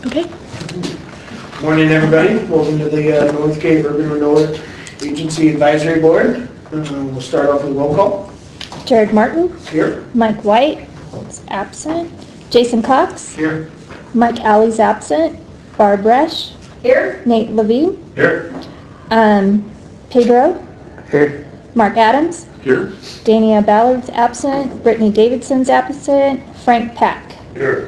Okay. Morning, everybody. Welcome to the North Cape Urban Renewal Agency Advisory Board. We'll start off with roll call. Jared Martin. Here. Mike White is absent. Jason Cox. Here. Mike Alley's absent. Barb Resch. Here. Nate Levine. Here. Pedro. Here. Mark Adams. Here. Dania Ballard's absent. Brittany Davidson's absent. Frank Pack. Here.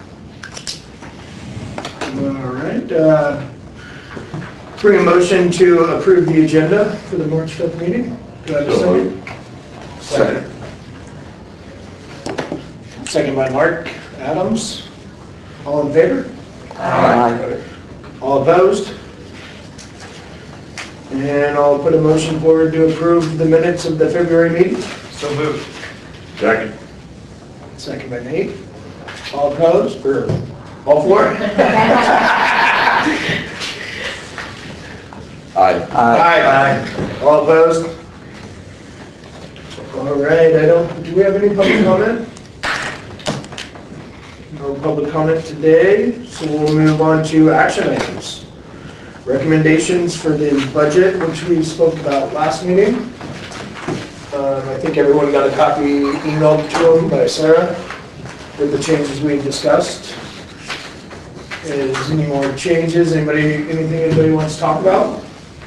All right. Bring a motion to approve the agenda for the March 5th meeting. Do I have a second? Second by Mark Adams. All in favor? Aye. All opposed? And I'll put a motion forward to approve the minutes of the February meeting. So moved. Second. Second by Nate. All opposed? Or all for it? Aye. Aye. All opposed? All right, do we have any public comment? No public comment today, so we'll move on to action items. Recommendations for the budget, which we spoke about last meeting. I think everyone got a copy emailed to them by Sarah with the changes we discussed. Is any more changes? Anything anybody wants to talk about?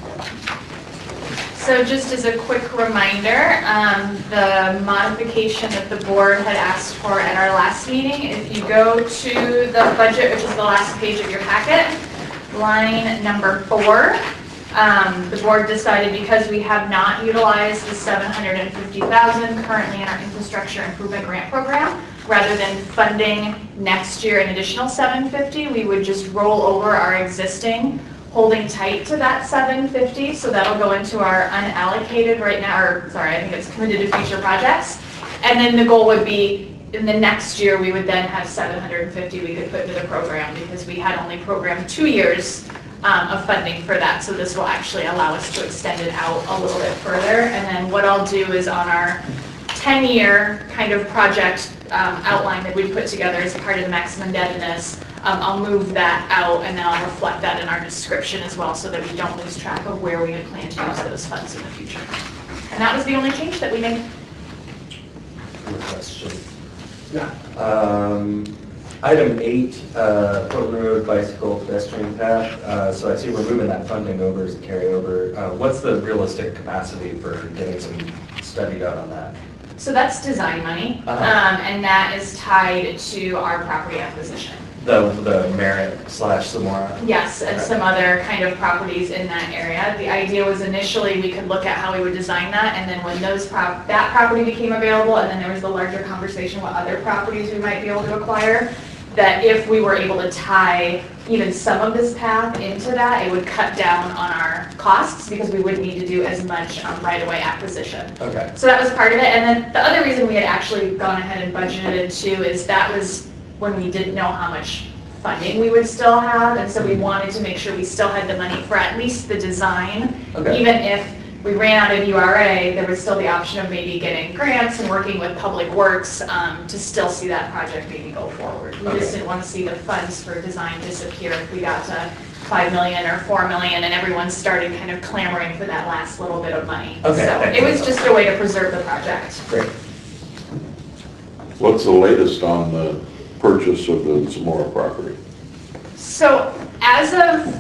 So just as a quick reminder, the modification that the board had asked for at our last meeting, if you go to the budget, which is the last page of your packet, line number 4, the board decided because we have not utilized the $750,000 currently in our infrastructure improvement grant program, rather than funding next year an additional $750, we would just roll over our existing, holding tight to that $750, so that'll go into our unallocated right now, or sorry, I think it's committed to future projects. And then the goal would be in the next year we would then have $750 we could put into the program because we had only programmed 2 years of funding for that. So this will actually allow us to extend it out a little bit further. And then what I'll do is on our 10-year kind of project outline that we put together as part of the maximum indebtedness, I'll move that out and then I'll reflect that in our description as well so that we don't lose track of where we would plan to use those funds in the future. And that was the only change that we made. Question. Yeah. Item 8, Portland Road Bicycle Pedestrian Path. So I see we're moving that funding over as a carryover. What's the realistic capacity for getting some study done on that? So that's design money, and that is tied to our property acquisition. The Merritt/Samora? Yes, and some other kind of properties in that area. The idea was initially we could look at how we would design that, and then when that property became available, and then there was the larger conversation what other properties we might be able to acquire, that if we were able to tie even some of this path into that, it would cut down on our costs because we wouldn't need to do as much right-of-way acquisition. Okay. So that was part of it, and then the other reason we had actually gone ahead and budgeted too is that was when we didn't know how much funding we would still have, and so we wanted to make sure we still had the money for at least the design. Okay. Even if we ran out of URA, there was still the option of maybe getting grants and working with Public Works to still see that project maybe go forward. We just didn't want to see the funds for design disappear if we got to 5 million or 4 million and everyone started kind of clamoring for that last little bit of money. Okay. So it was just a way to preserve the project. Great. What's the latest on the purchase of the Zamora property? So as of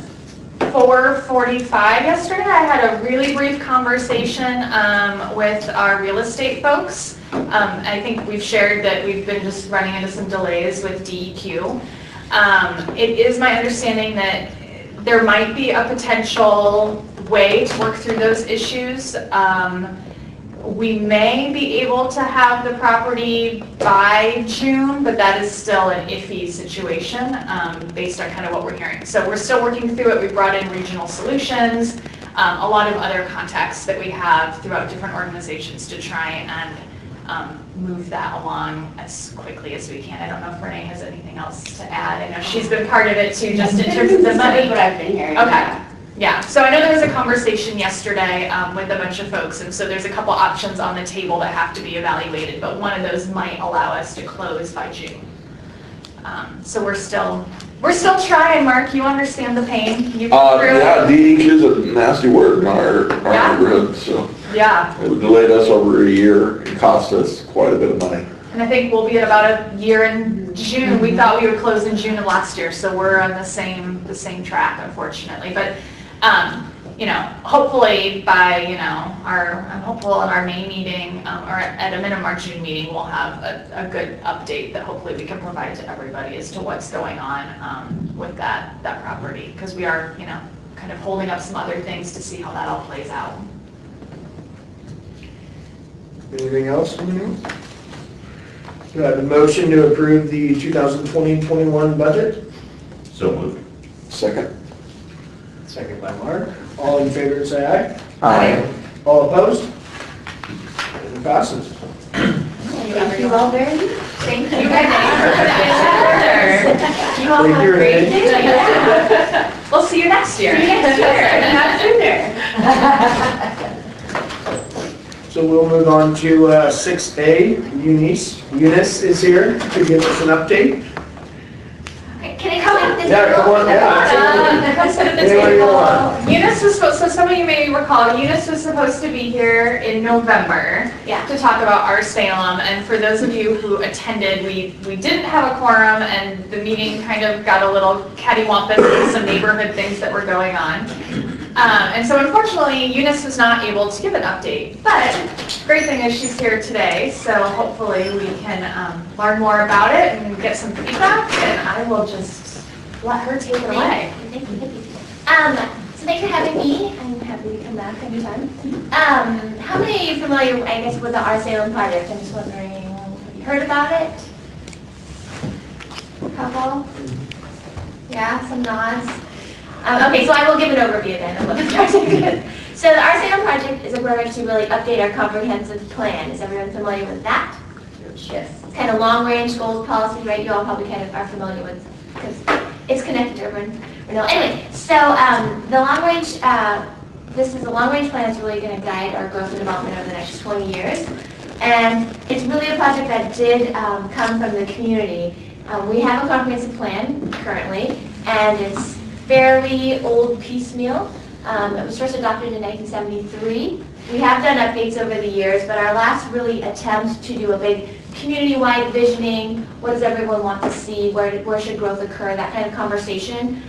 4:45 yesterday, I had a really brief conversation with our real estate folks. I think we've shared that we've been just running into some delays with DEQ. It is my understanding that there might be a potential way to work through those issues. We may be able to have the property by June, but that is still an iffy situation based on kind of what we're hearing. So we're still working through it. We brought in regional solutions, a lot of other contacts that we have throughout different organizations to try and move that along as quickly as we can. I don't know if Renee has anything else to add. I know she's been part of it too, just in terms of the money. What I've been hearing. Okay. Yeah, so I know there was a conversation yesterday with a bunch of folks, and so there's a couple options on the table that have to be evaluated, but one of those might allow us to close by June. So we're still We're still trying, Mark. You understand the pain. You've been through Yeah, it. DEQ is a nasty word in our Yeah. neighborhood, so Yeah. it delayed us over a year and cost us quite a bit of money. And I think we'll be at about a year in June. We thought we would close in June of last year, so we're on the same track, unfortunately. But, you know, hopefully by, you know, I'm hopeful in our May meeting, or at a minimum our June meeting, we'll have a good update that hopefully we can provide to everybody as to what's going on with that property. Because we are, you know, kind of holding up some other things to see how that all plays out. Anything else? Do I have a motion to approve the 2020-21 budget? So moved. Second? Second by Mark. All in favor, say aye. Aye. All opposed? It passes. Thank you all very much. Thank you guys for putting it together. You all Thank have you, a great Renee. day. We'll see you next year. See you next year. Not sooner. So we'll move on to 6A, Eunice. Eunice is here to give us an update. Can I come up this Yeah, come on, yeah. Come sit at the Anywhere you table. want. Eunice was supposed, so some of you may recall, Eunice was supposed to be here in November Yeah. to talk about our Salem. And for those of you who attended, we didn't have a quorum and the meeting kind of got a little cattywampus with some neighborhood things that were going on. And so unfortunately, Eunice was not able to give an update. But great thing is she's here today, so hopefully we can learn more about it and get some feedback. And I will just let her take it away. Thank you. So thanks for having me. I'm happy to come back anytime. How many are you familiar, I guess, with the Our Salem project? I'm just wondering, have you heard about it? A couple? Yeah, some nods. Okay, so I will give an overview then of what the project is. So the Our Salem project is a program to really update our comprehensive plan. Is everyone familiar with that? Yes. It's kind of long-range goals policy, right? You all probably kind of are familiar with, because it's connected to urban renewal. Anyway, so the long-range, this is a long-range plan that's really going to guide our growth and development over the next 20 years. And it's really a project that did come from the community. We have a comprehensive plan currently, and it's fairly old piecemeal. It was first adopted in 1973. We have done updates over the years, but our last really attempt to do a big community-wide visioning, what does everyone want to see, where should growth occur, that kind of conversation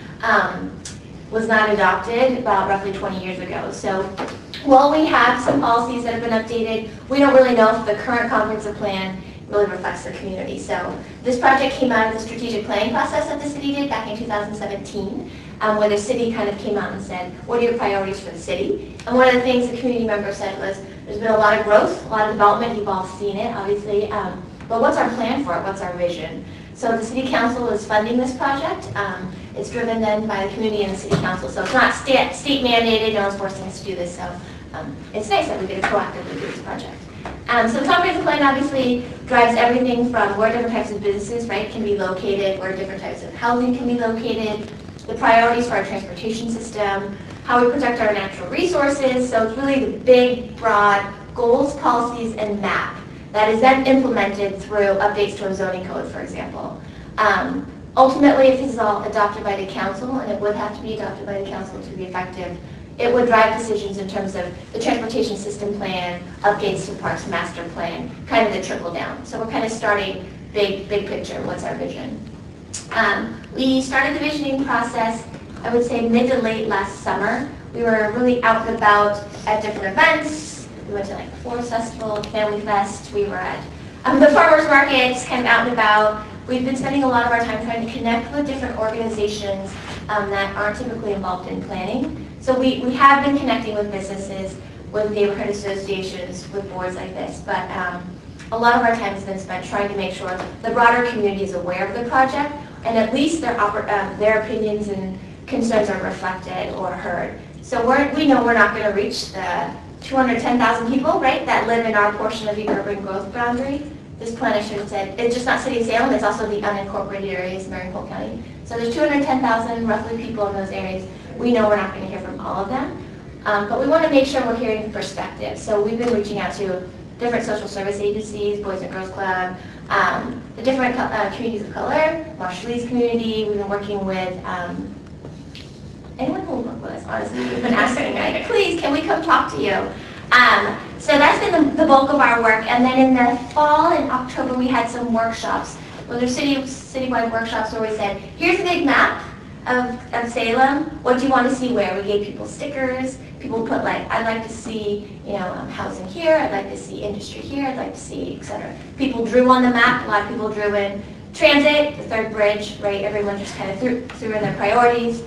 was not adopted about roughly 20 years ago. So while we have some policies that have been updated, we don't really know if the current comprehensive plan really reflects the community. So this project came out of the strategic planning process that the city did back in 2017, where the city kind of came out and said, what are your priorities for the city? And one of the things the community member said was, there's been a lot of growth, a lot of development, you've all seen it, obviously, but what's our plan for it? What's our vision? So the city council is funding this project. It's driven then by the community and the city council, so it's not state mandated, no one's forcing us to do this, so it's nice that we get to proactively do this project. So the comprehensive plan obviously drives everything from where different types of businesses, right, can be located, where different types of housing can be located, the priorities for our transportation system, how we protect our natural resources. So it's really the big, broad goals, policies, and map that is then implemented through updates to a zoning code, for example. Ultimately, if this is all adopted by the council, and it would have to be adopted by the council to be effective, it would drive decisions in terms of the transportation system plan, updates to Parks Master Plan, kind of the trickle down. So we're kind of starting big picture, what's our vision? We started the visioning process, I would say mid to late last summer. We were really out and about at different events. We went to like the Forest Festival, Family Fest. We were at the farmers markets, kind of out and about. We've been spending a lot of our time trying to connect with different organizations that aren't typically involved in planning. So we have been connecting with businesses, with neighborhood associations, with boards like this, but a lot of our time has been spent trying to make sure the broader community is aware of the project, and at least their opinions and concerns are reflected or heard. So we know we're not going to reach the 210,000 people, right, that live in our portion of the urban growth boundary. This plan, I should have said, it's just not City of Salem, it's also the unincorporated areas in Marion County. So there's 210,000 roughly people in those areas. We know we're not going to hear from all of them, but we want to make sure we're hearing perspective. So we've been reaching out to different social service agencies, Boys and Girls Club, the different communities of color, Marshallese community. We've been working with anyone who will work with us, honestly. We've been asking, like, please, can we come talk to you? So that's been the bulk of our work. And then in the fall, in October, we had some workshops. Well, there's citywide workshops where we said, here's a big map of Salem. What do you want to see where? We gave people stickers. People put like, I'd like to see, housing here. I'd like to see industry here. I'd like to see, etc. People drew on the map. A lot of people drew in transit, the third bridge, right? Everyone just kind of threw in their priorities.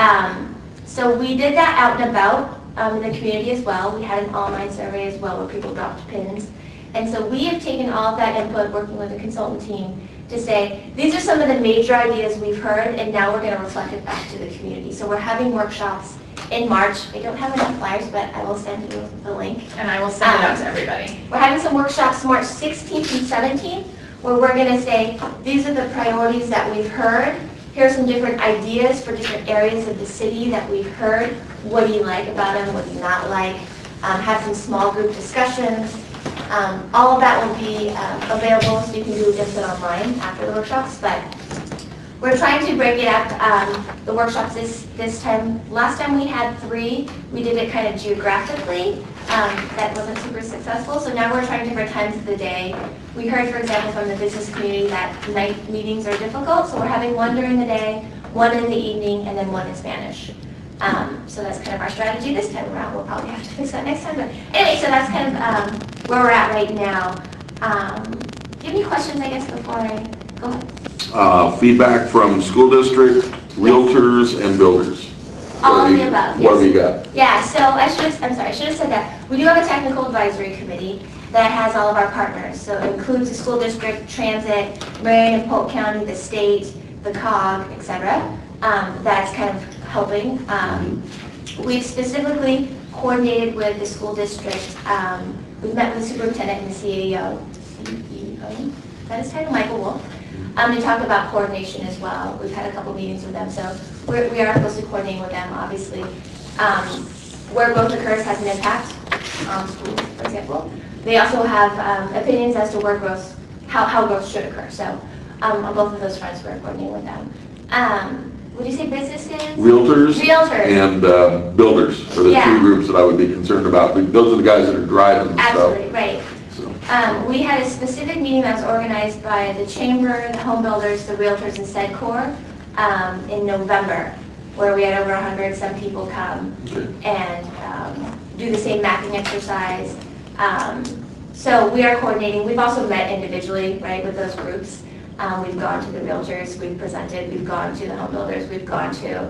So we did that out and about in the community as well. We had an online survey as well where people dropped pins. And so we have taken all of that input, working with the consultant team, to say, these are some of the major ideas we've heard, and now we're going to reflect it back to the community. So we're having workshops in March. I don't have enough flyers, but I will send you the link. And I will send it out to everybody. We're having some workshops March 16th and 17th, where we're going to say, these are the priorities that we've heard. Here are some different ideas for different areas of the city that we've heard. What do you like about them? What do you not like? Have some small group discussions. All of that will be available, so you can do just it online after the workshops. But we're trying to break it up, the workshops this time. Last time we had 3. We did it kind of geographically. That wasn't super successful. So now we're trying different times of the day. We heard, for example, from the business community that night meetings are difficult. So we're having one during the day, one in the evening, and then one in Spanish. So that's kind of our strategy this time around. We'll probably have to fix that next time. But anyway, so that's kind of where we're at right now. Do you have any questions, I guess, before I go ahead? Feedback from school district, realtors, and builders. All of the above, What have you yes. got? Yeah, so I should have said that. We do have a technical advisory committee that has all of our partners. So it includes the school district, transit, Marion and Polk County, the state, the COG, etc. That's kind of helping. We've specifically coordinated with the school district. We've met with the superintendent and the CEO, that is titled Michael Wolf, to talk about coordination as well. We've had a couple meetings with them, so we are closely coordinating with them, obviously. Where growth occurs has an impact on schools, for example. They also have opinions as to where growth, how growth should occur. So on both of those fronts, we're coordinating with them. Would you say businesses? Realtors. Realtors. And builders are the 2 groups that I would be concerned about. Those are the guys that are driving the stuff. Absolutely, right. So. We had a specific meeting that was organized by the Chamber, the home builders, the realtors, and SEDCOR in November, where we had over 100 some people come and do the same mapping exercise. So we are coordinating. We've also met individually, right, with those groups. We've gone to the realtors, we've presented, we've gone to the home builders, we've gone to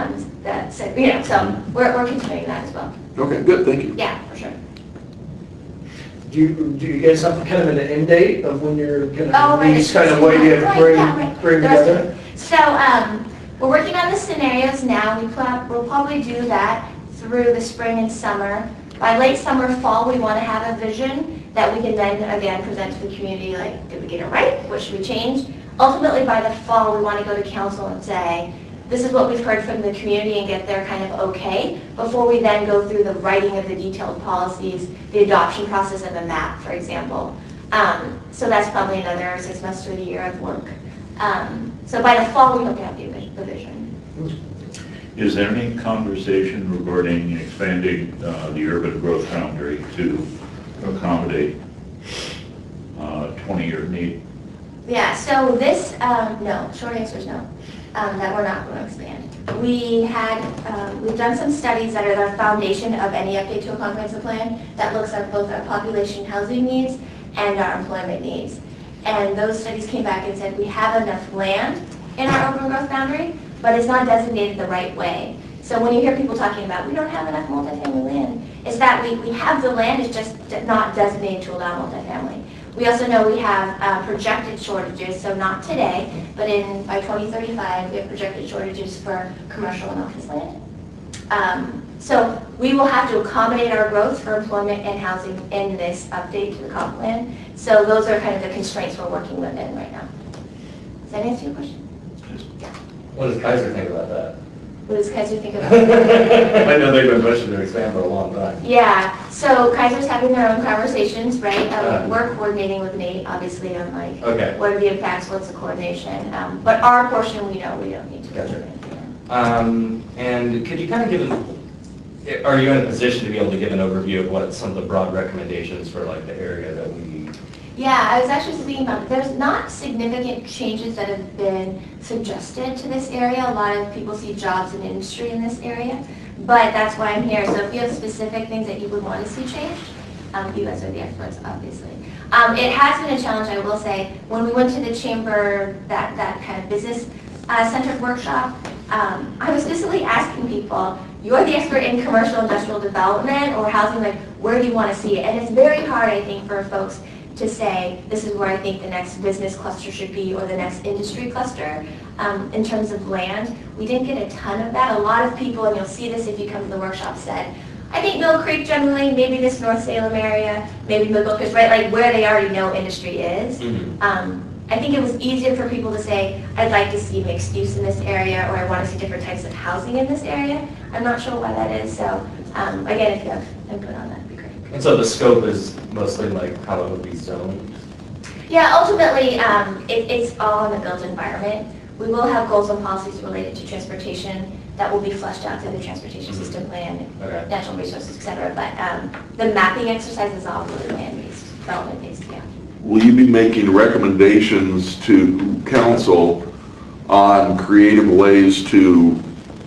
so we're continuing that as well. Okay, good, thank you. Yeah, for sure. Do you guys have kind of an end date of when you're going to, Right. these kind of what you have to bring together? So we're working on the scenarios now. We'll probably do that through the spring and summer. By late summer, fall, we want to have a vision that we can then, again, present to the community, like, did we get it right? What should we change? Ultimately, by the fall, we want to go to council and say, this is what we've heard from the community and get their kind of okay, before we then go through the writing of the detailed policies, the adoption process of the map, for example. So that's probably another 6 months to a year of work. So by the fall, we hope to have the vision. Is there any conversation regarding expanding the urban growth boundary to accommodate 20-year need? Yeah, so this, no, short answer is no, that we're not going to expand. We've done some studies that are the foundation of any update to a comprehensive plan that looks at both our population housing needs and our employment needs. And those studies came back and said we have enough land in our urban growth boundary, but it's not designated the right way. So when you hear people talking about we don't have enough multifamily land, it's that we have the land, it's just not designated to allow multifamily. We also know we have projected shortages, so not today, but by 2035 we have projected shortages for commercial and office land. So we will have to accommodate our growth for employment and housing in this update to the comp plan. So those are kind of the constraints we're working within right now. Does that answer your question? What does Kaiser think about that? What does Kaiser think of I know they've been pushing to expand for a long time. Yeah, so Kaiser's having their own conversations, right? We're coordinating with Nate, obviously, on like, Okay. what are the impacts, what's the coordination? But our portion, we know we don't need to go Gotcha. through anything. And could you kind of give are you in a position to be able to give an overview of what some of the broad recommendations for like the area that we? Yeah, I was actually speaking about, there's not significant changes that have been suggested to this area. A lot of people see jobs and industry in this area, but that's why I'm here. So if you have specific things that you would want to see changed, you guys are the experts, obviously. It has been a challenge, I will say. When we went to the chamber, that kind of business-centered workshop, I was specifically asking people, you're the expert in commercial industrial development or housing, like, where do you want to see it? And it's very hard, I think, for folks to say, this is where I think the next business cluster should be or the next industry cluster. In terms of land, we didn't get a ton of that. A lot of people, and you'll see this if you come to the workshop, said, I think Mill Creek generally, maybe this North Salem area, maybe Middlecoast, right, like where they already know industry is. I think it was easier for people to say, I'd like to see mixed use in this area, or I want to see different types of housing in this area. I'm not sure why that is, so again, if you have input on that, it'd be great. And so the scope is mostly like how it would be zoned? Yeah, ultimately, it's all in the built environment. We will have goals and policies related to transportation that will be fleshed out through the transportation system plan, Okay. natural resources, et cetera. But the mapping exercise is all really land-based, development-based, yeah. Will you be making recommendations to council on creative ways to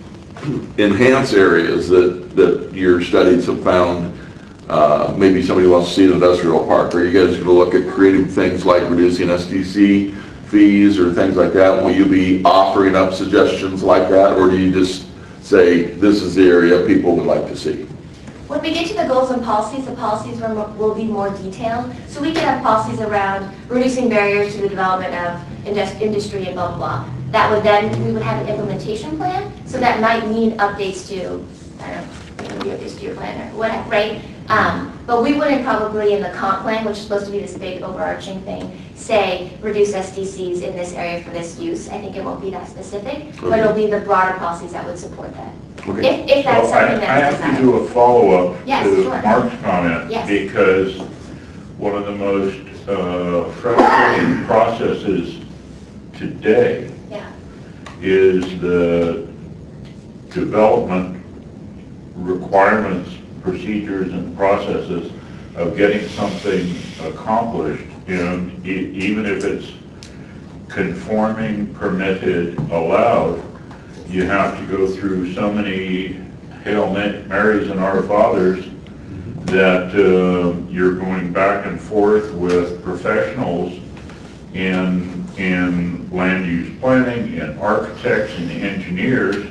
enhance areas that your studies have found? Maybe somebody wants to see an industrial park. Are you guys going to look at creative things like reducing SDC fees or things like that? Will you be offering up suggestions like that, or do you just say this is the area people would like to see? When we get to the goals and policies, the policies will be more detailed. So we can have policies around reducing barriers to the development of industry and blah, blah, blah. That would then, we would have an implementation plan. So that might mean updates to, I don't know, maybe updates to your plan or whatever, right? But we wouldn't probably in the comp plan, which is supposed to be this big overarching thing, say reduce SDCs in this area for this use. I think it won't be that specific, but it'll be the broader policies that would support that. Okay. If that's Well, something I that's have to do a follow-up Yes, to sure. Mark's comment. Yes. Because one of the most frustrating processes today Yeah. is the development requirements, procedures, and processes of getting something accomplished. And even if it's conforming, permitted, allowed, you have to go through so many Hail Marys and Our Fathers that you're going back and forth with professionals in land use planning and architects and engineers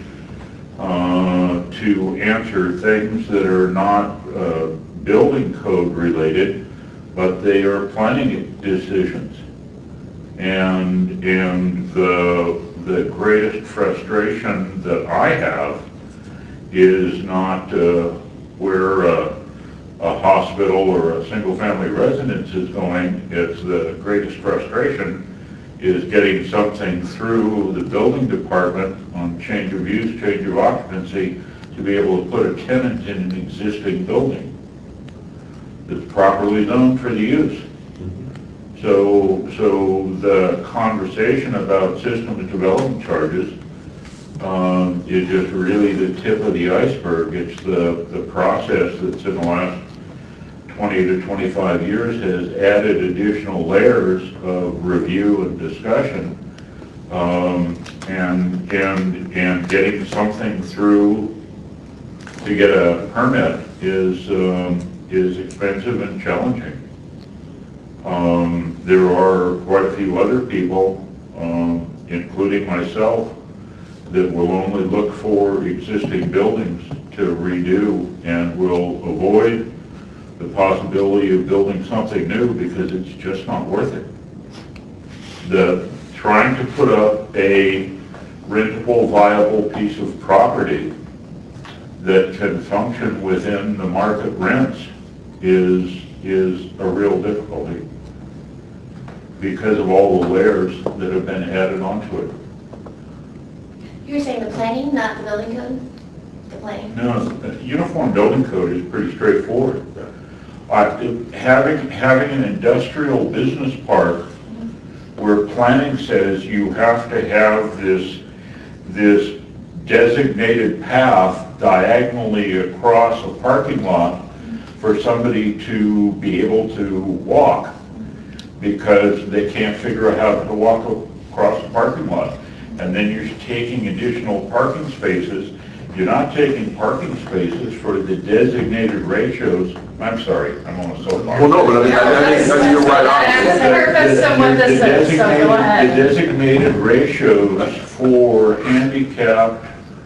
to answer things that are not building code related, but they are planning decisions. And the greatest frustration that I have is not where a hospital or a single-family residence is going. It's the greatest frustration is getting something through the building department on change of use, change of occupancy, to be able to put a tenant in an existing building that's properly zoned for the use. So the conversation about systems development charges is just really the tip of the iceberg. It's the process that's in the last 20 to 25 years has added additional layers of review and discussion, and getting something through to get a permit is expensive and challenging. There are quite a few other people, including myself, that will only look for existing buildings to redo and will avoid the possibility of building something new because it's just not worth it. Trying to put up a rentable, viable piece of property that can function within the market rents is a real difficulty because of all the layers that have been added onto it. You're saying the planning, not the building code? The planning? No, the uniform building code is pretty straightforward. Having an industrial business park where planning says you have to have this designated path diagonally across a parking lot for somebody to be able to walk because they can't figure out how to walk across the parking lot. And then you're taking additional parking spaces. You're not taking parking spaces for the designated ratios. I'm sorry, I'm on a soapbox. Well, no, but I think you're right on. That's the purpose of what this is, so go ahead. The designated ratios for handicapped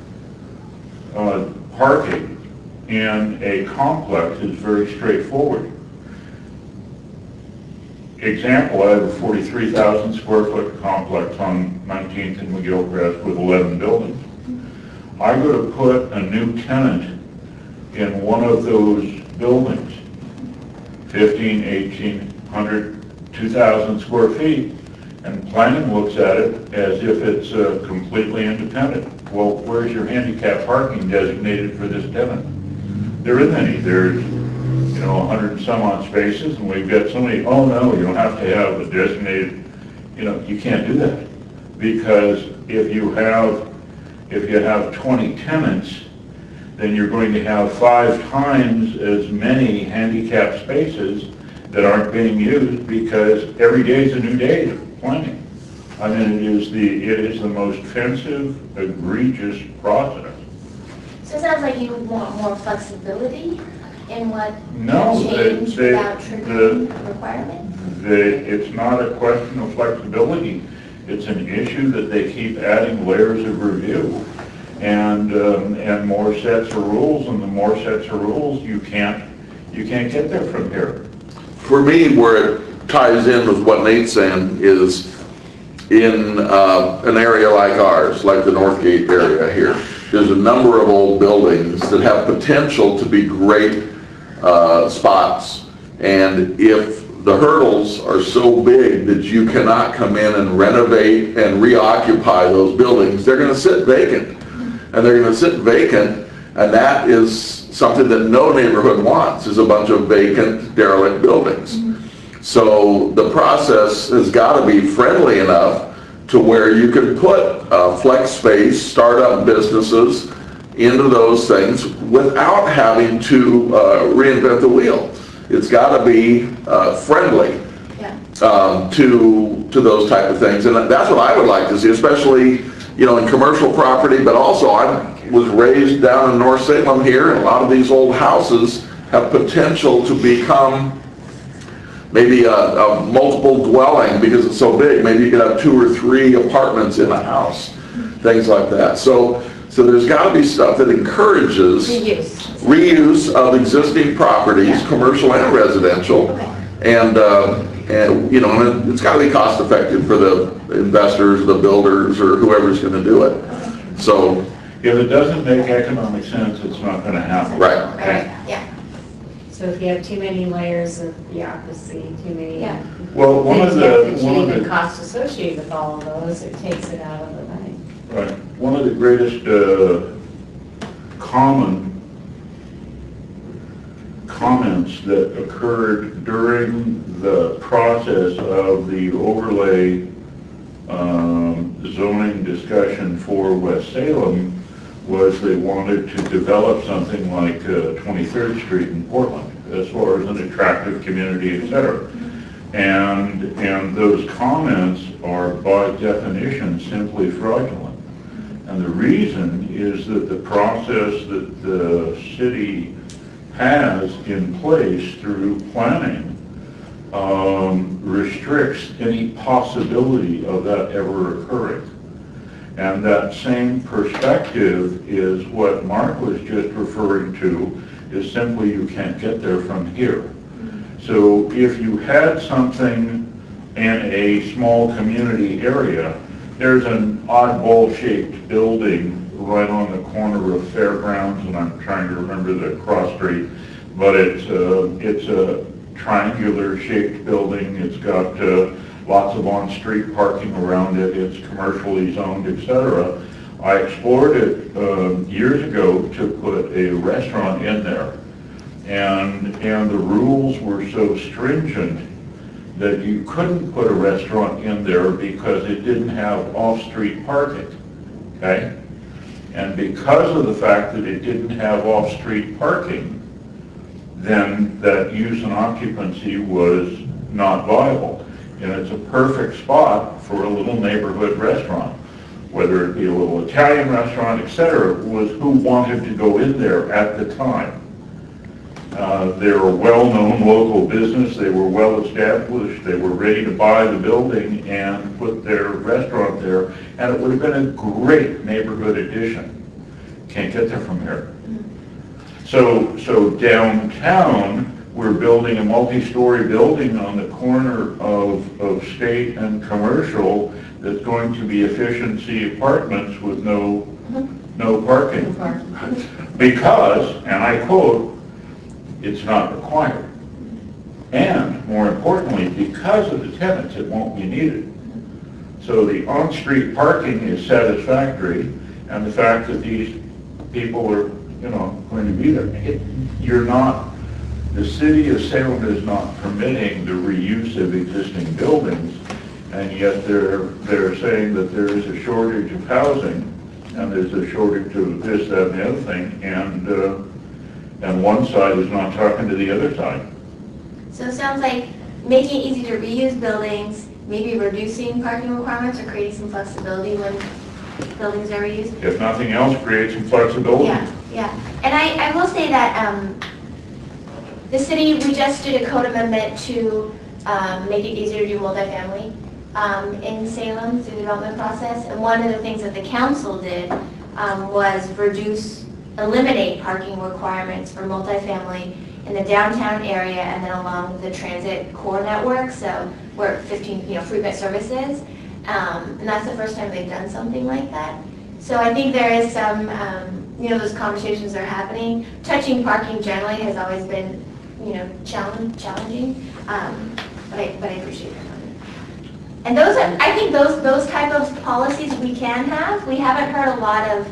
parking in a complex is very straightforward. Example, I have a 43,000 square foot complex on 19th and McGillcrest with 11 buildings. I go to put a new tenant in one of those buildings, 15, 1,800, 2,000 square feet, and planning looks at it as if it's completely independent. Well, where's your handicap parking designated for this tenant? There isn't any. There's 100 and some odd spaces, and we've got so many. Oh no, you don't have to have a designated. You can't do that because if you have 20 tenants, then you're going to have 5 times as many handicap spaces that aren't being used because every day is a new day of planning. I mean, it is the most offensive, egregious process. So it sounds like you want more flexibility in what No, can change without triggering a requirement? It's not a question of flexibility. It's an issue that they keep adding layers of review and more sets of rules, and the more sets of rules you can't get there from here. For me, where it ties in with what Nate's saying is in an area like ours, like the Northgate area here, there's a number of old buildings that have potential to be great spots. And if the hurdles are so big that you cannot come in and renovate and reoccupy those buildings, they're going to sit vacant. And they're going to sit vacant, and that is something that no neighborhood wants, is a bunch of vacant, derelict buildings. So the process has got to be friendly enough to where you can put flex space, startup businesses into those things without having to reinvent the wheel. It's got to be friendly to those type of things, and that's what I would like to see, especially in commercial property. But also, I was raised down in North Salem here, and a lot of these old houses have potential to become maybe a multiple dwelling because it's so big. Maybe you could have 2 or 3 apartments in a house, things like that. So there's got to be stuff that encourages reuse of existing properties, commercial and residential, and it's got to be cost effective for the investors, the builders, or whoever's going to do it. So if it doesn't make economic sense, it's not going to happen. Right. Yeah. So if you have too many layers of bureaucracy, too many Well, the costs associated with all of those, it takes it out of the money. Right. One of the greatest common comments that occurred during the process of the overlay zoning discussion for West Salem was they wanted to develop something like 23rd Street in Portland as far as an attractive community, etc. And those comments are by definition simply fraudulent. And the reason is that the process that the city has in place through planning restricts any possibility of that ever occurring. And that same perspective is what Mark was just referring to, is simply you can't get there from here. So if you had something in a small community area, there's an oddball-shaped building right on the corner of Fairgrounds, and I'm trying to remember the cross street, but it's a triangular-shaped building. It's got lots of on-street parking around it. It's commercially zoned, etc. I explored it years ago to put a restaurant in there. And the rules were so stringent that you couldn't put a restaurant in there because it didn't have off-street parking, okay? And because of the fact that it didn't have off-street parking, then that use and occupancy was not viable. And it's a perfect spot for a little neighborhood restaurant, whether it be a little Italian restaurant, etc., was who wanted to go in there at the time. They're a well-known local business, they were well-established, they were ready to buy the building and put their restaurant there, and it would have been a great neighborhood addition. Can't get there from here. So downtown, we're building a multi-story building on the corner of State and Commercial that's going to be efficiency apartments with no parking. Because, and I quote, it's not required. And more importantly, because of the tenants, it won't be needed. So the on-street parking is satisfactory, and the fact that these people are, going to be there. The city of Salem is not permitting the reuse of existing buildings, and yet they're saying that there is a shortage of housing, and there's a shortage of this, that, and the other thing, and one side is not talking to the other side. So it sounds like making it easy to reuse buildings, maybe reducing parking requirements or creating some flexibility when buildings are reused. If nothing else, create some flexibility. Yeah. And I will say that the city, we just did a code amendment to make it easier to do multifamily in Salem through the development process. And one of the things that the council did was eliminate parking requirements for multifamily in the downtown area and then along the transit core network. So we're 15 frequent services. And that's the first time they've done something like that. So I think there is some, those conversations are happening. Touching parking generally has always been, challenging, but I appreciate it. And I think those type of policies we can have. We haven't heard a lot of,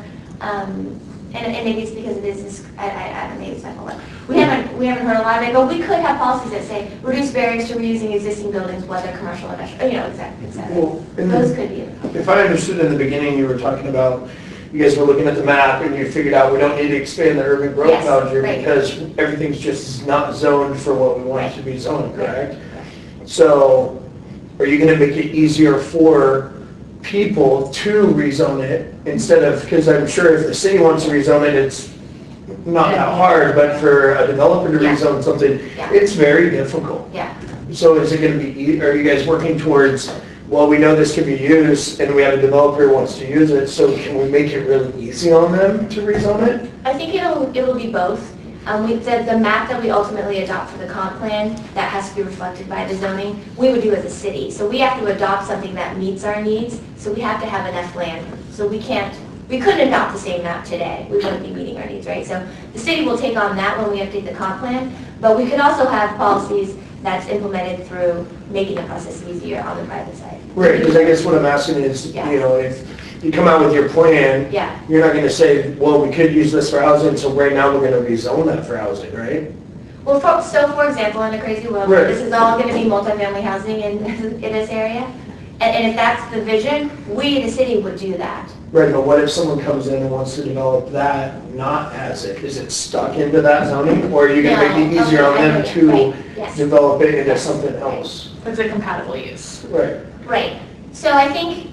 and maybe it's because it is, I don't know, maybe it's my fault. We haven't heard a lot of it, but we could have policies that say reduce barriers to reusing existing buildings, whether commercial or industrial, exactly. Well, Those could be. If I understood in the beginning, you were talking about, you guys were looking at the map and you figured out we don't need to expand the urban growth Yes, boundary right. because everything's just not zoned for what we want it to be zoned, correct? Right. So are you gonna make it easier for people to rezone it instead of, because I'm sure if the city wants to rezone it, it's not that hard, but for a developer to Yeah. rezone something, Yeah. it's very difficult. Yeah. So is it gonna be, are you guys working towards, well, we know this can be used and we have a developer who wants to use it, so can we make it really easy on them to rezone it? I think it'll be both. The map that we ultimately adopt for the comp plan, that has to be reflected by the zoning, we would do as a city. So we have to adopt something that meets our needs, so we have to have enough land. So we couldn't adopt the same map today. We wouldn't be meeting our needs, right? So the city will take on that when we update the comp plan, but we could also have policies that's implemented through making the process easier on the private side. Right, because I guess what I'm asking is, Yeah. if you come out with your plan, Yeah. you're not gonna say, well, we could use this for housing, so right now we're gonna rezone that for housing, right? Well, for example, in a crazy world, Right. this is all going to be multifamily housing in this area. And if that's the vision, we, the city, would do that. Right, but what if someone comes in and wants to develop that not as it? Is it stuck into that zoning? Or are you gonna make it No, easier on okay, them right, to yes. develop it into something else? It's a compatible use. Right. Right. So I think,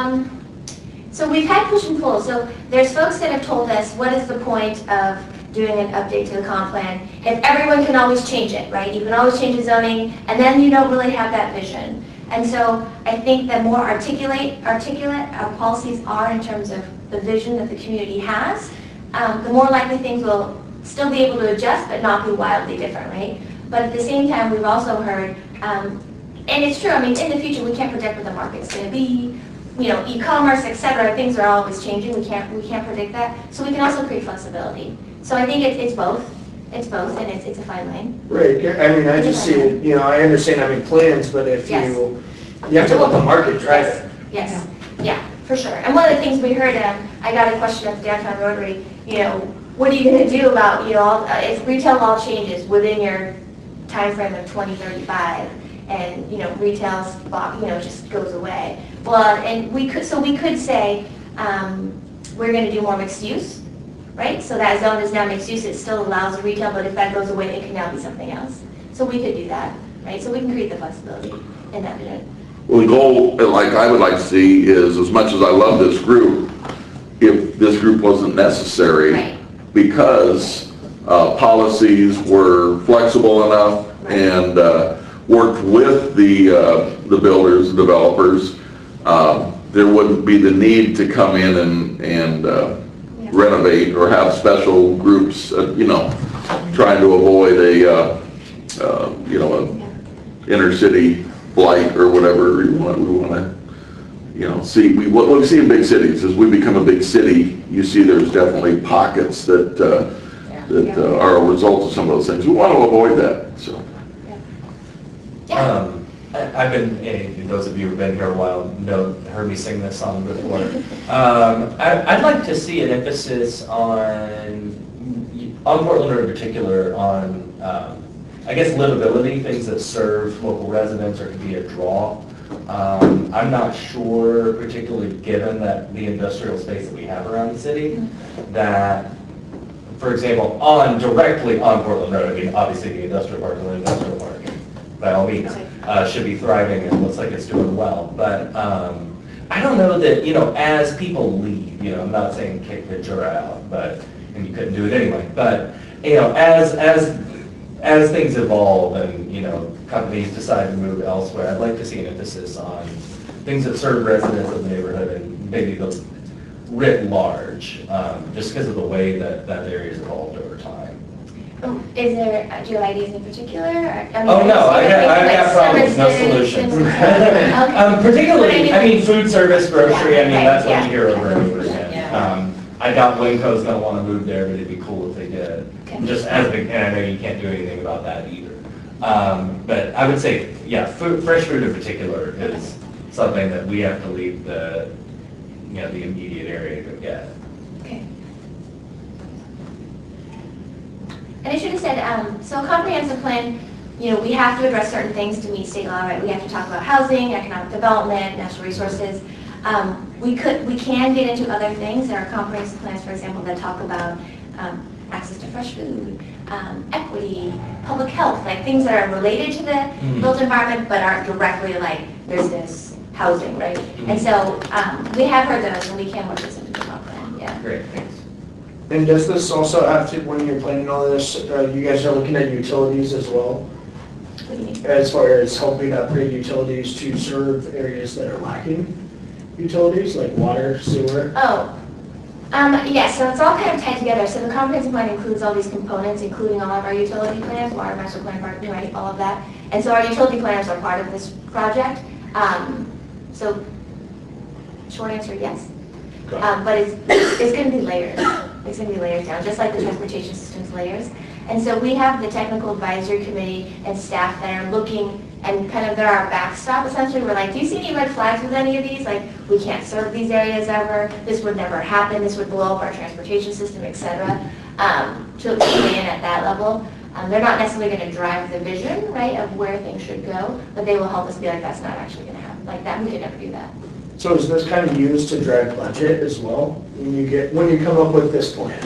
so we've had push and pull. So there's folks that have told us, what is the point of doing an update to the comp plan if everyone can always change it, right? You can always change the zoning, and then you don't really have that vision. And so I think the more articulate our policies are in terms of the vision that the community has, the more likely things will still be able to adjust, but not be wildly different, right? But at the same time, we've also heard, and it's true, I mean, in the future, we can't predict what the market's going to be, e-commerce, et cetera, things are always changing, we can't predict that. So we can also create flexibility. So I think it's both, and it's a fine line. Right, I mean, I just see it, I understand having plans, but if Yes. you have to let the market drive it. Yes, yeah. For sure. And one of the things we heard, I got a question at the downtown Rotary, you know, what are you going to do about, you know, if retail law changes within your time frame of 2035 and, you know, retail, you know, just goes away. Well, and we could say, we're going to do more mixed use, right? So that zone is now mixed use, it still allows retail, but if that goes away, it can now be something else. So we could do that, right? So we can create the flexibility in that unit. Well, the goal, like I would like to see, is as much as I love this group, if this group wasn't necessary, Right. because policies were flexible enough and worked with the builders, developers, there wouldn't be the need to come in and renovate or have special groups, you know, trying to avoid a, you know, an inner city blight or whatever we want to, you know, see. What we see in big cities, as we become a big city, you see there's definitely pockets that are a result of some of those things. We want to avoid that, so. I've been, those of you who've been here a while heard me sing this song before. I'd like to see an emphasis on Portland Road in particular, on, I guess, livability, things that serve local residents or could be a draw. I'm not sure, particularly given that the industrial space that we have around the city, that, for example, directly on Portland Road, I mean, obviously the industrial park and the industrial park, by all means, should be thriving and looks like it's doing well. But I don't know that, you know, as people leave, you know, I'm not saying kick the juror out, and you couldn't do it anyway, but, you know, as things evolve and, you know, companies decide to move elsewhere, I'd like to see an emphasis on things that serve residents of the neighborhood and maybe the writ large, just because of the way that area's evolved over time. Do you have ideas in particular? I mean, Oh, no, I like got problems, no services solutions. and- Particularly, But I mean, food service, grocery, I mean, Yeah, that's what right, you hear over and over again. Yeah. I doubt Winco's gonna wanna move there, but it'd be cool if they did. Okay. Just as, and I know you can't do anything about that either. But I would say, yeah, fresh food in particular is something that we have to leave the, you know, the immediate area to get. Okay. And I should have said, so a comprehensive plan, you know, we have to address certain things to meet state law, right? We have to talk about housing, economic development, natural resources. We can get into other things. There are comprehensive plans, for example, that talk about access to fresh food, equity, public health, like things that are related to the built environment but aren't directly like business, housing, right? And so we have heard those and we can work this into the comp plan, yeah. Great, thanks. And does this also have to, when you're planning all this, you guys are looking at utilities as well? What do you mean? As far as helping upgrade utilities to serve areas that are lacking utilities, like water, sewer? Oh, yes, so it's all kind of tied together. So the comprehensive plan includes all these components, including all of our utility plans, water master plan, parking, right, all of that. And so our utility planners are part of this project. So short answer, yes. But it's going to be layers. It's going to be layers down, just like the transportation system's layers. And so we have the technical advisory committee and staff that are looking, and kind of they're our backstop essentially. We're like, do you see any red flags with any of these? Like, we can't serve these areas ever. This would never happen. This would blow up our transportation system, et cetera. To weigh in at that level. They're not necessarily going to drive the vision, right, of where things should go, but they will help us be like, that's not actually going to happen. Like that, we could never do that. So is this kind of used to drive budget as well? When you come up with this plan,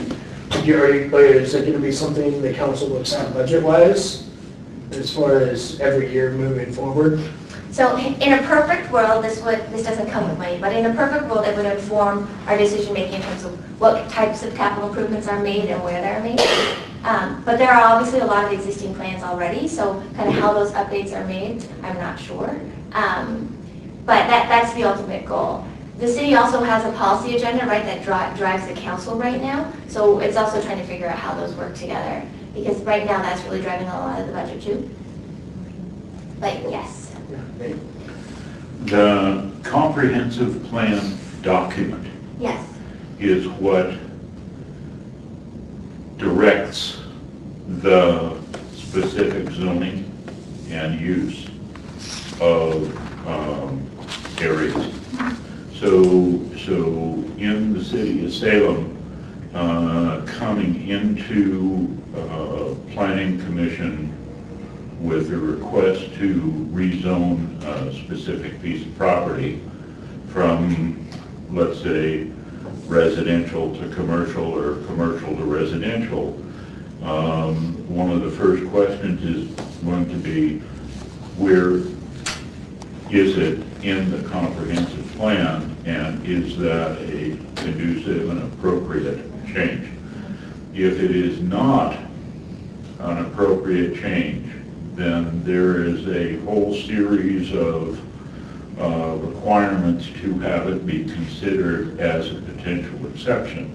is it going to be something the council looks at budget-wise as far as every year moving forward? So in a perfect world, this doesn't come with money, but in a perfect world, it would inform our decision-making in terms of what types of capital improvements are made and where they're made. But there are obviously a lot of existing plans already, so kind of how those updates are made, I'm not sure. But that's the ultimate goal. The city also has a policy agenda, right, that drives the council right now. So it's also trying to figure out how those work together. Because right now, that's really driving a lot of the budget too. But yes. The comprehensive plan document Yes. is what directs the specific zoning and use of areas. So in the city of Salem, coming into Planning Commission with a request to rezone a specific piece of property from, let's say, residential to commercial or commercial to residential, one of the first questions is going to be, where is it in the comprehensive plan, and is that a conducive and appropriate change? If it is not an appropriate change, then there is a whole series of requirements to have it be considered as a potential exception.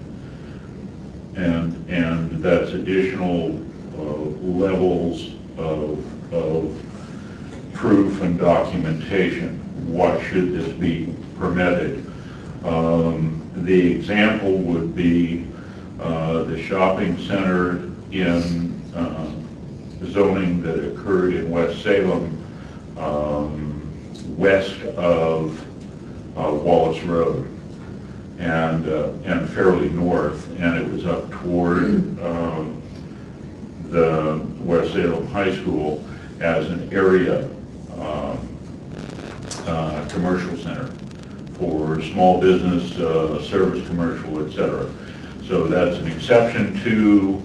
And that's additional levels of proof and documentation. What should this be permitted? The example would be the shopping center in zoning that occurred in West Salem, west of Wallace Road, and fairly north, and it was up toward the West Salem High School as an area commercial center for small business, service commercial, etc. So that's an exception to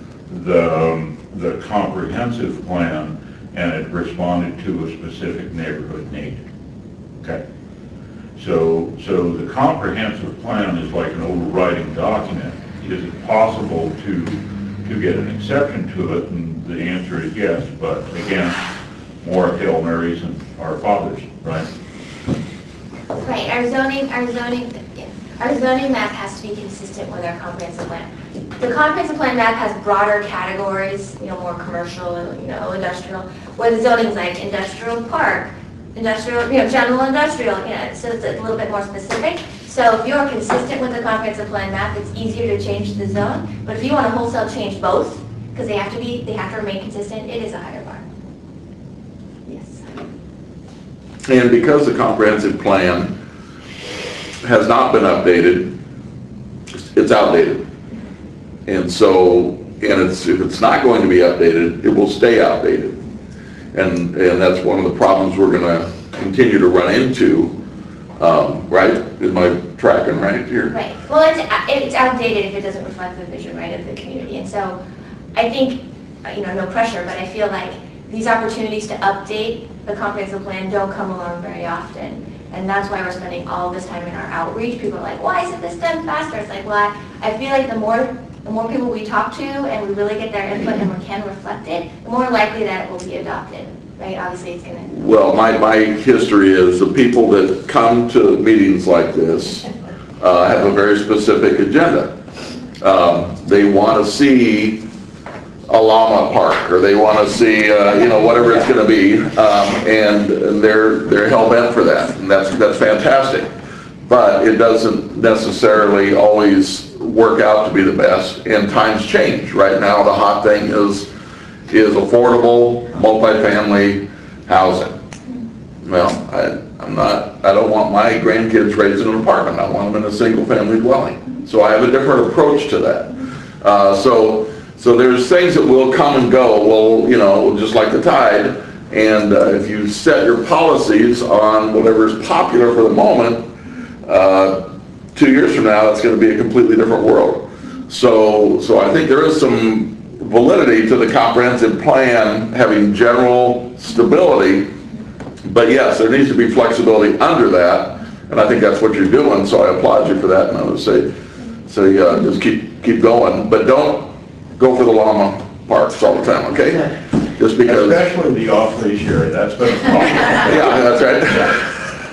the comprehensive plan, and it responded to a specific neighborhood need. Okay. So the comprehensive plan is like an overriding document. Is it possible to get an exception to it? And the answer is yes, but again, more Hail Marys and Our Fathers, right? Right, our zoning map has to be consistent with our comprehensive plan. The comprehensive plan map has broader categories, more commercial, industrial, where the zoning is like industrial park, industrial, general industrial, so it's a little bit more specific. So if you're consistent with the comprehensive plan map, it's easier to change the zone. But if you want to wholesale change both, because they have to remain consistent, it is a higher bar. Yes. And because the comprehensive plan has not been updated, it's outdated. And so, if it's not going to be updated, it will stay outdated. And that's one of the problems we're going to continue to run into, right? Is my tracking right here? Right. Well, it's outdated if it doesn't reflect the vision, right, of the community. And so I think, no pressure, but I feel like these opportunities to update the comprehensive plan don't come along very often. And that's why we're spending all this time in our outreach. People are like, why isn't this done faster? It's like, well, I feel like the more people we talk to and we really get their input and we can reflect it, the more likely that it will be adopted, right? Obviously, it's going to... Well, my history is the people that come to meetings like this have a very specific agenda. They want to see a llama park, or they want to see, whatever it's going to be, and they're hell-bent for that, and that's fantastic. But it doesn't necessarily always work out to be the best, and times change. Right now, the hot thing is affordable multifamily housing. Well, I don't want my grandkids raised in an apartment. I want them in a single-family dwelling. So I have a different approach to that. So there's things that will come and go, just like the tide. And if you set your policies on whatever is popular for the moment, 2 years from now, it's going to be a completely different world. So I think there is some validity to the comprehensive plan having general stability, but yes, there needs to be flexibility under that, and I think that's what you're doing, so I applaud you for that, and I would say just keep going, but don't go for the llama parks all the time, okay? Just because... Especially the off-leash area, that's been a problem. Yeah, that's right.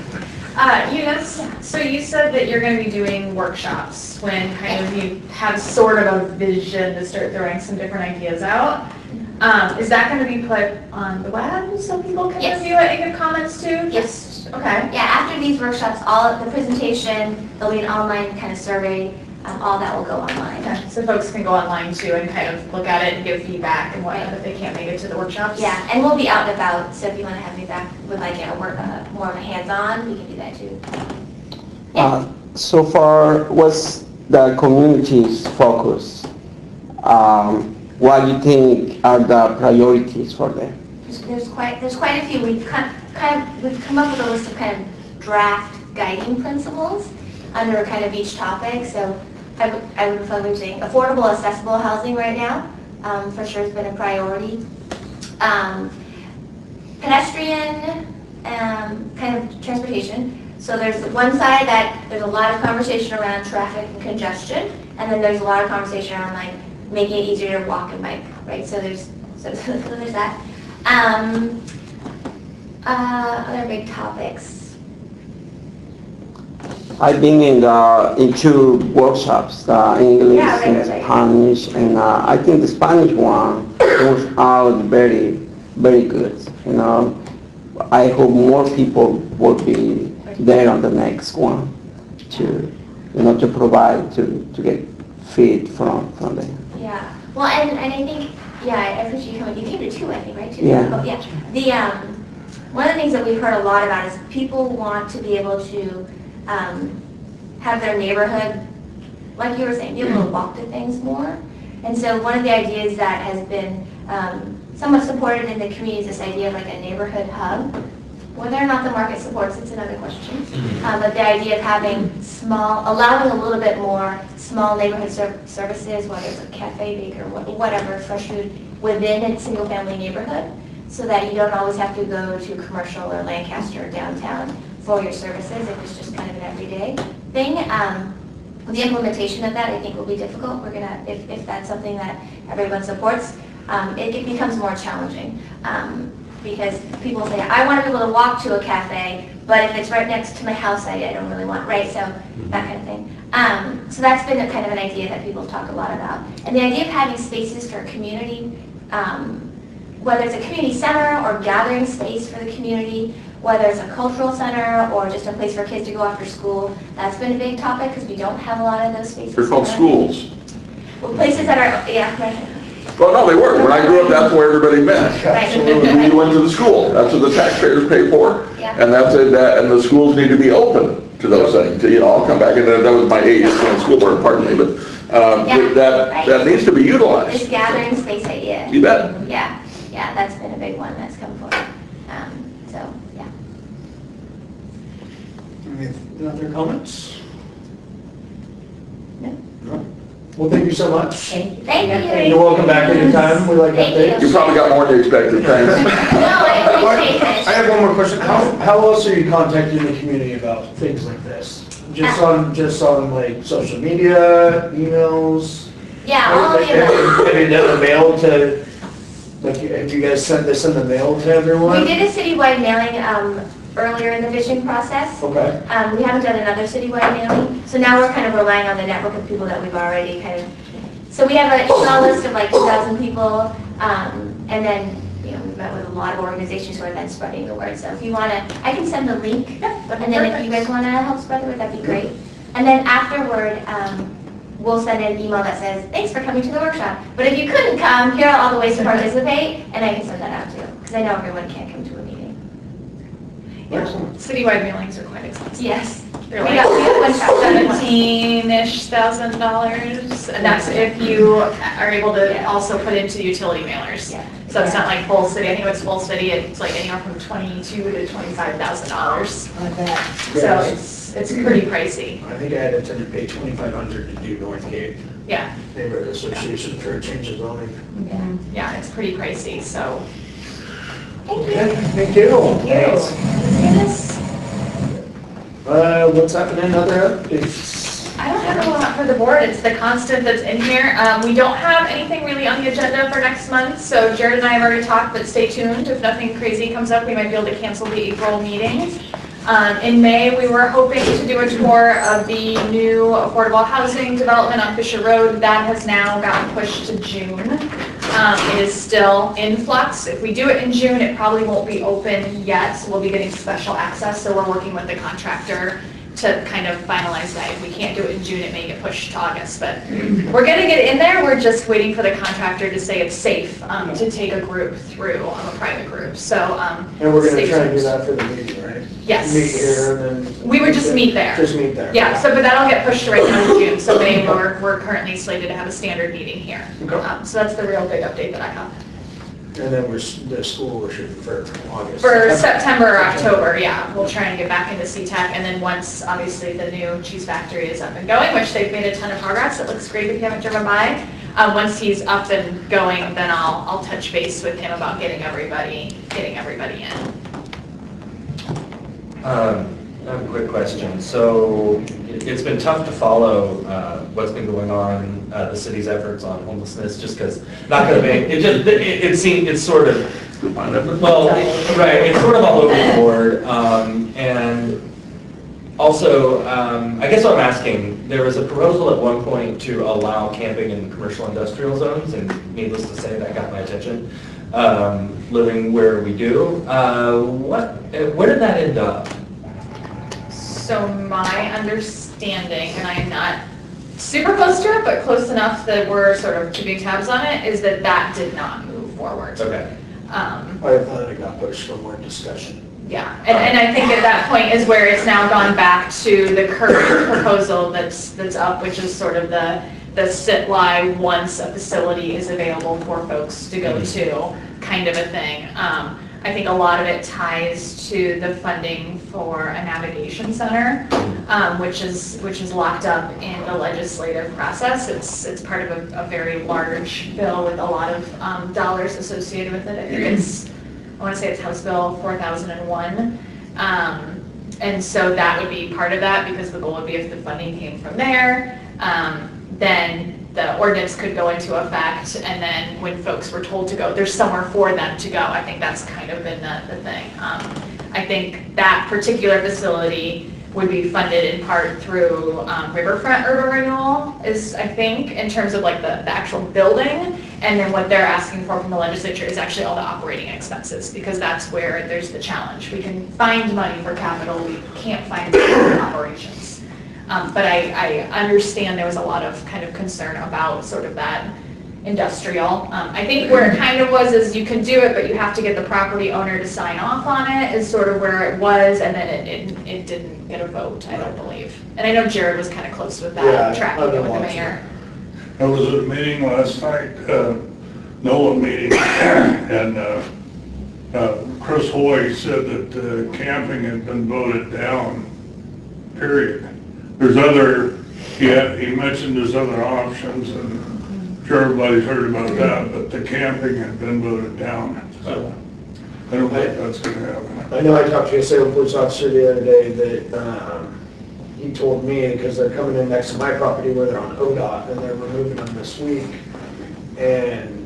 So you said that you're going to be doing workshops when kind of you have sort of a vision to start throwing some different ideas out. Is that going to be put on the web so people can Yes. review it and give comments too? Yes. Okay. Yeah, after these workshops, all of the presentation, there'll be an online kind of survey, all that will go online. Okay, so folks can go online too and kind of look at it and give feedback and whatnot if they can't make it to the workshops? Yeah, and we'll be out and about, so if you want to have me back with more of a hands-on, we can do that too. So far, what's the community's focus? What do you think are the priorities for them? There's quite a few. We've come up with a list of kind of draft guiding principles under kind of each topic. So I would focus saying affordable, accessible housing right now, for sure has been a priority. Pedestrian kind of transportation. So there's one side that there's a lot of conversation around traffic and congestion, and then there's a lot of conversation around like making it easier to walk and bike, right? So there's that. Other big topics. I've been in two workshops, English Yeah, right, and right. Spanish, and I think the Spanish one was out very, very good. You know, I hope more people will be there on the next one to, to provide, to get feed from them. Yeah. Well, and I think, yeah, I appreciate you coming. You came to two, I think, right? Two? Yeah. Oh, yeah. The one of the things that we've heard a lot about is people want to be able to have their neighborhood, like you were saying, be able to walk to things more. And so one of the ideas that has been somewhat supported in the community is this idea of like a neighborhood hub. Whether or not the market supports it's another question. But the idea of having allowing a little bit more small neighborhood services, whether it's a cafe, baker, whatever, fresh food, within a single-family neighborhood, so that you don't always have to go to Commercial or Lancaster or downtown for your services. If it's just kind of an everyday thing. The implementation of that, I think, will be difficult. We're gonna, if that's something that everyone supports, it becomes more challenging. Because people say, I want to be able to walk to a cafe, but if it's right next to my house, I don't really want, right? So that kind of thing. So that's been kind of an idea that people talk a lot about. And the idea of having spaces for community, whether it's a community center or gathering space for the community, whether it's a cultural center or just a place for kids to go after school, that's been a big topic because we don't have a lot of those spaces. They're called schools. Well, places that are, yeah, right. Well, no, they were. When I grew up, that's where everybody met. Right. We went to the school. That's what the taxpayers pay for. Yeah. And that's it, and the schools need to be open to those things. I'll come back, and that was my age, on school board, pardon me, but Yeah, that needs to be utilized. This gathering space idea. You bet. Yeah, that's been a big one that's come forward. So, yeah. Any other comments? No. Well, thank you so much. Thank you. And you're welcome back anytime. We like Thank updates. You probably got more than you expected, thanks. No, I appreciate I it. have one more question. How else are you contacting the community about things like this? Just on like social media, emails? Yeah, all of the above. Have you done the mail to, like, have you guys send the mail to everyone? We did a citywide mailing earlier in the vision process. Okay. We haven't done another citywide mailing, so now we're kind of relying on the network of people that we've already kind of, so we have an email list of like 2,000 people, and then, we've met with a lot of organizations who are then spreading the word. So if you want to, I can send the link, and then if you guys want to help spread the word, that'd be great. And then afterward, we'll send an email that says, thanks for coming to the workshop. But if you couldn't come, here are all the ways to participate, and I can send that out too, because I know everyone can't come to a meeting. Excellent. Citywide mailings are quite expensive. Yes. They're We like got one shop. $17,000, and that's if you are able to Yeah. also put into utility mailers. Yeah. So it's not like full city, I think it's full city, it's like anywhere from $22,000 to $25,000. I bet. So it's pretty pricey, I think I had to pay $2,500 to do Northgate yeah, Neighborhood Association for a change of zoning. yeah, it's pretty pricey, so. Thank you. Okay, thank you. Thanks. Yes. What's happening, other updates? I don't have a lot for the board, it's the constant that's in here. We don't have anything really on the agenda for next month, so Jared and I have already talked, but stay tuned. If nothing crazy comes up, we might be able to cancel the April meetings. In May, we were hoping to do a tour of the new affordable housing development on Fisher Road. That has now gotten pushed to June. It is still in flux. If we do it in June, it probably won't be open yet, so we'll be getting special access, so we're working with the contractor to kind of finalize that. If we can't do it in June, it may get pushed to August, but we're getting it in there. We're just waiting for the contractor to say it's safe to take a group through, a private group. So And we're stay gonna try and do tuned. that for the meeting, right? Yes. meet here and then? We would just meet there. Just meet there? Yeah, so, but that'll get pushed right now to June, so we're currently slated to have a standard meeting here. Okay. So that's the real big update that I have. And then the school we're shooting for August? For September or October, yeah, we'll try and get back into CTEC, and then once, obviously, the new cheese factory is up and going, which they've made a ton of progress, it looks great if you haven't driven by. Once he's up and going, then I'll touch base with him about getting everybody in. I have a quick question. So it's been tough to follow what's been going on, the city's efforts on homelessness, just because not going to be, it's sort of, well, right, it's sort of all over the board. And also, I guess what I'm asking, there was a proposal at one point to allow camping in commercial industrial zones, and needless to say, that got my attention. Living where we do, where did that end up? So my understanding, and I am not super close to it, but close enough that we're sort of keeping tabs on it, is that that did not move forward. Okay. I thought it got pushed for more discussion. Yeah, and I think at that point is where it's now gone back to the current proposal that's up, which is sort of the sit-lie once a facility is available for folks to go to kind of a thing. I think a lot of it ties to the funding for a navigation center, which is locked up in the legislative process. It's part of a very large bill with a lot of dollars associated with it. I think I want to say it's House Bill 4001. And so that would be part of that, because the goal would be if the funding came from there, then the ordinance could go into effect, and then when folks were told to go, there's somewhere for them to go. I think that's kind of been the thing. I think that particular facility would be funded in part through Riverfront Urban Renewal, is, I think, in terms of like the actual building, and then what they're asking for from the legislature is actually all the operating expenses, because that's where there's the challenge. We can find money for capital, we can't find money for operations. But I understand there was a lot of kind of concern about sort of that industrial. I think where it kind of was is you can do it, but you have to get the property owner to sign off on it, is sort of where it was, and then it didn't get a vote, I don't believe. And I know Jared was kind of close with that, Yeah, tracking it with the mayor. I was at a meeting last night, NOLA meeting, and Chris Hoy said that camping had been voted down, period. There's he mentioned there's other options, and I'm sure everybody's heard about that, but the camping had been voted down. So I don't think that's going to happen. I know I talked to a Salem police officer the other day that he told me, because they're coming in next to my property where they're on ODOT, and they're removing them this week, and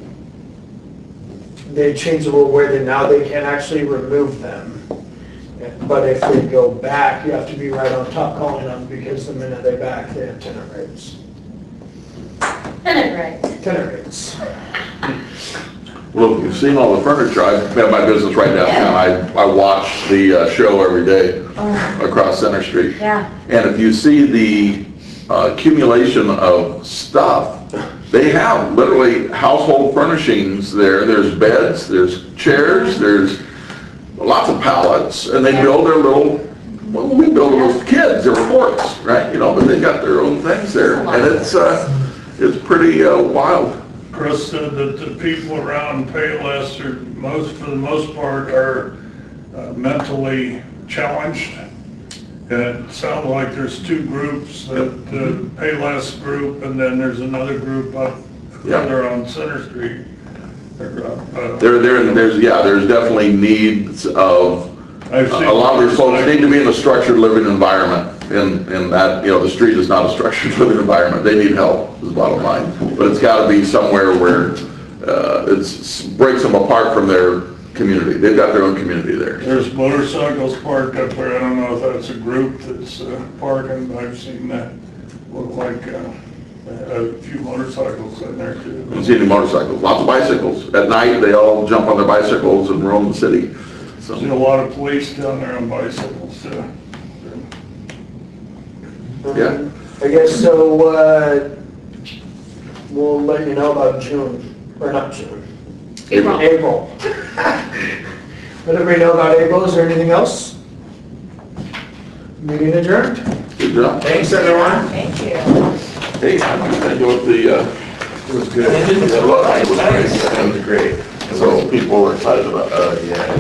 they changed the rule where now they can actually remove them. But if they go back, you have to be right on top calling them, because the minute they back, they have tenant rates. Tenant rates. Well, you've seen all the furniture. I have my business right downtown. I watch the show every day across Center Street. Yeah. And if you see the accumulation of stuff, they have literally household furnishings there. There's beds, there's chairs, there's lots of pallets, and they build their little, well, we build them with kids, they're forts, right? You know, but they got their own things there, and it's pretty wild. Chris said that the people around Payless for the most part are mentally challenged. And it sounds like there's two groups, the Payless group, and then there's another group up further on Center Street. There's definitely needs of, a lot of these folks need to be in a structured living environment, and that, the street is not a structured living environment. They need help, is the bottom line. But it's got to be somewhere where it breaks them apart from their community. They've got their own community there. There's motorcycles parked up there. I don't know if that's a group that's parking, but I've seen that look like a few motorcycles in there too. I've seen any motorcycles, lots of bicycles. At night, they all jump on their bicycles and roam the city. So. See a lot of police down there on bicycles too. Yeah. I guess so, we'll let you know about June, or not June. April. Let everybody know about April. Is there anything else? Meeting adjourned. Good job. Thanks, everyone. Thank you. Hey, how much did I go with the, It was good. it was great. That was great. So people were excited about that. Yeah.